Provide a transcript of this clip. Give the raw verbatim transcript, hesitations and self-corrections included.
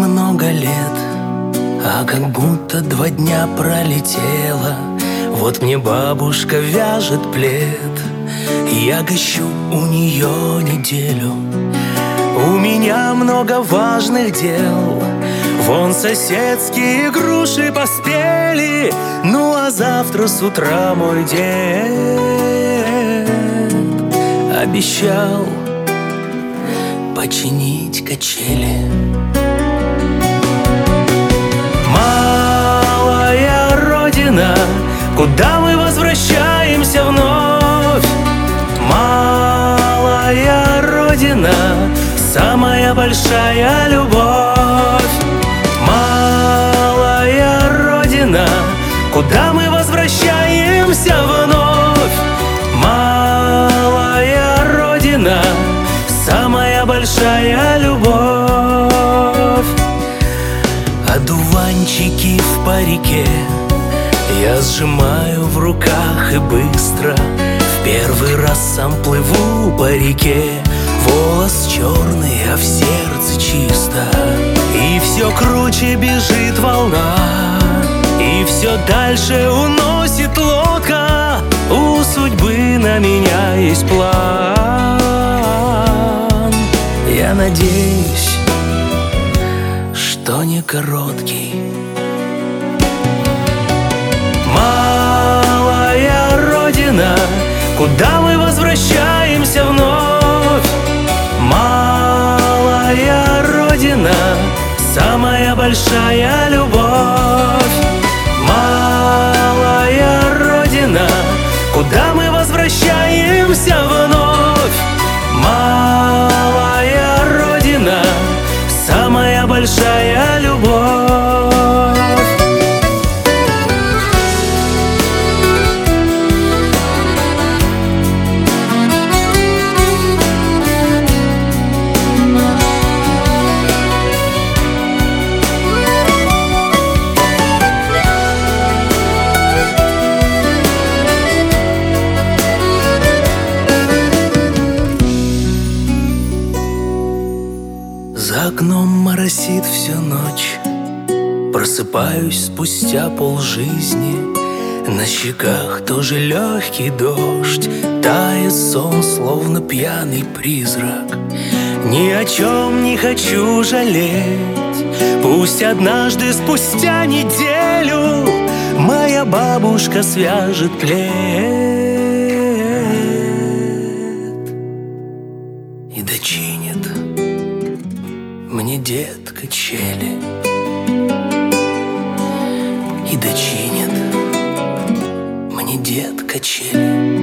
много лет, а как будто два дня пролетело. Вот мне бабушка вяжет плед, я гощу у нее неделю. У меня много важных дел. Вон соседские груши поспели, ну а завтра с утра мой дед обещал починить качели. Малая родина, куда мы возвращаемся вновь. Малая родина, самая большая любовь. Малая родина, куда мы возвращаемся вновь. Малая родина, самая большая любовь. Одуванчики в парике я сжимаю в руках и быстро в первый раз сам плыву по реке. Волос черный, а в сердце чисто, и все круче бежит волна, и все дальше уносит лодка. У судьбы на меня есть план. Я надеюсь, что не короткий. Малая родина, куда мы возвращаемся вновь. Малая родина, самая большая любовь. Малая родина, куда мы возвращаемся вновь. Малая родина, самая большая любовь. За окном моросит всю ночь, просыпаюсь спустя полжизни. На щеках тоже легкий дождь, тает сон, словно пьяный призрак. Ни о чем не хочу жалеть, пусть однажды спустя неделю моя бабушка свяжет плед и дочинит мне дед качели, и дочинит мне дед качели.